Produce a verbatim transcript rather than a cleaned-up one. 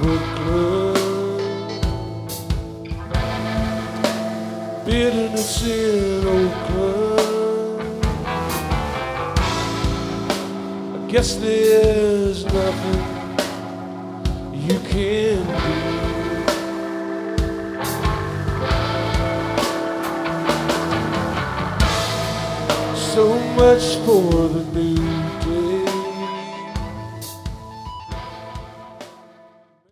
book club. Bitterness in Oakland. I guess there's nothing you can do. So much for the news.